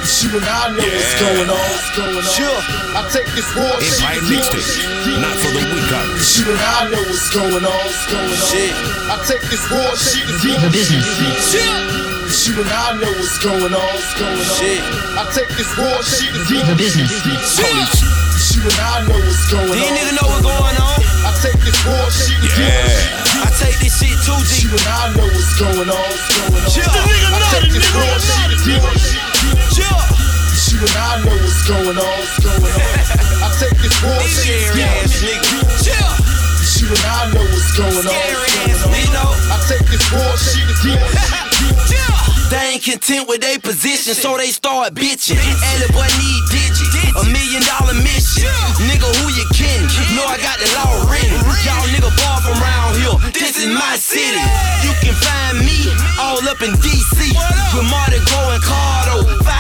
You and I know what's going on. Sure. I take this war Empire Mixtape, not for the weak hearted. You and I know what's going on. Shit. I take this war shit. The business. You and I know what's going on. Shit. I take this war shit. The business. Holy shit. You and I know what's going on. These niggas know what's going on. I take this war shit. Yeah. I take this shit too deep. You and I know what's going on. Chill. I take this war shit. Chill. You and I know what's going on. I take this war shit. Scary ass nigga. Chill. You and I know what's going on. Scary ass nigga. I take this war shit. They ain't content with their position, so they start bitching. And the boy need digits, $1 million mission. Nigga, who you kidding? Know I got the law written. Y'all nigga bar from around here. This is my city. You can find me all up in DC with Martin Go and Cardo.